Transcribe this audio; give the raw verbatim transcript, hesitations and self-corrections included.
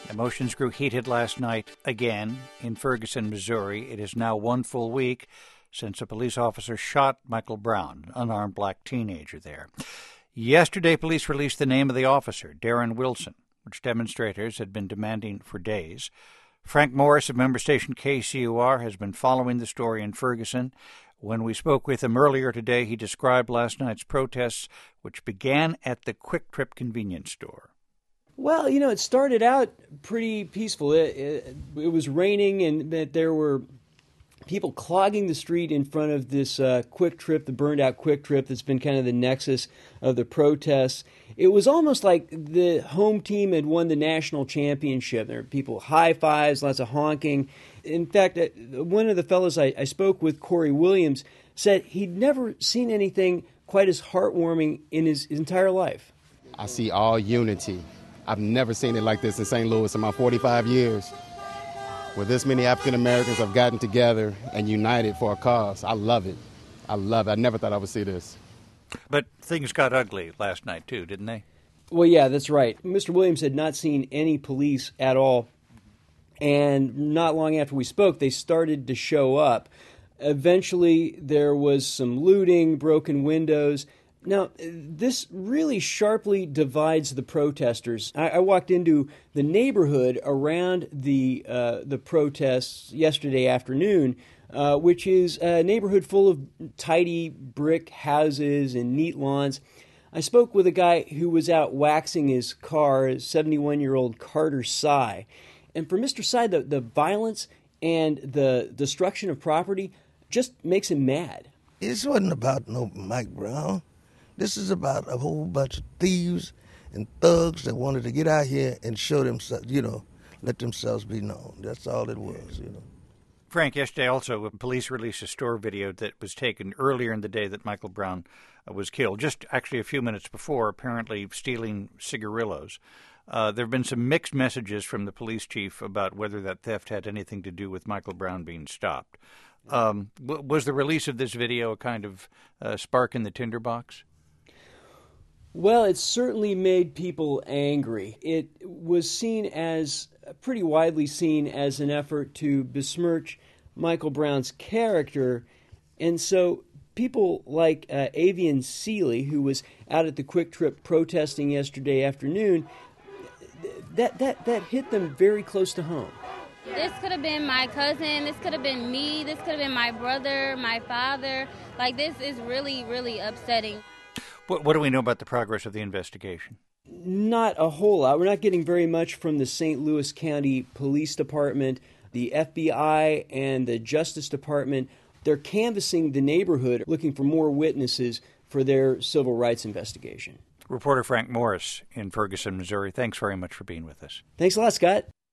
Emotions grew heated last night again in Ferguson, Missouri. It is now one full week since a police officer shot Michael Brown, an unarmed black teenager there. Yesterday, police released the name of the officer, Darren Wilson, which demonstrators had been demanding for days. Frank Morris of member station K C U R has been following the story in Ferguson. When we spoke with him earlier today, he described last night's protests, which began at the Quick Trip convenience store. Well, you know, it started out pretty peaceful. It, it, it was raining, and that there were people clogging the street in front of this uh, Quick Trip, the burned-out Quick Trip that's been kind of the nexus of the protests. It was almost like the home team had won the national championship. There were people high-fives, lots of honking. In fact, one of the fellows I, I spoke with, Corey Williams, said he'd never seen anything quite as heartwarming in his entire life. I see all unity. I've never seen it like this in Saint Louis in my forty-five years, where this many African Americans have gotten together and united for a cause. I love it. I love it. I never thought I would see this. But things got ugly last night, too, didn't they? Well, yeah, that's right. Mister Williams had not seen any police at all. And not long after we spoke, they started to show up. Eventually, there was some looting, broken windows. Now, this really sharply divides the protesters. I, I walked into the neighborhood around the uh, the protests yesterday afternoon, uh, which is a neighborhood full of tidy brick houses and neat lawns. I spoke with a guy who was out waxing his car, seventy-one-year-old Carter Sy. And for Mister Sy, the, the violence and the destruction of property just makes him mad. This wasn't about no Mike Brown. This is about a whole bunch of thieves and thugs that wanted to get out here and show themselves, you know, let themselves be known. That's all it was, you know. Frank, yesterday also, police released a store video that was taken earlier in the day that Michael Brown uh, was killed, just actually a few minutes before, apparently stealing cigarillos. Uh, there have been some mixed messages from the police chief about whether that theft had anything to do with Michael Brown being stopped. Um, w- was the release of this video a kind of uh, spark in the tinderbox? Well, it certainly made people angry. It was seen as, pretty widely seen as an effort to besmirch Michael Brown's character. And so people like uh, Avian Seeley, who was out at the Quick Trip protesting yesterday afternoon, that, that, that hit them very close to home. This could have been my cousin, this could have been me, this could have been my brother, my father. Like, this is really, really upsetting. What, what do we know about the progress of the investigation? Not a whole lot. We're not getting very much from the Saint Louis County Police Department, the F B I, and the Justice Department. They're canvassing the neighborhood, looking for more witnesses for their civil rights investigation. Reporter Frank Morris in Ferguson, Missouri. Thanks very much for being with us. Thanks a lot, Scott.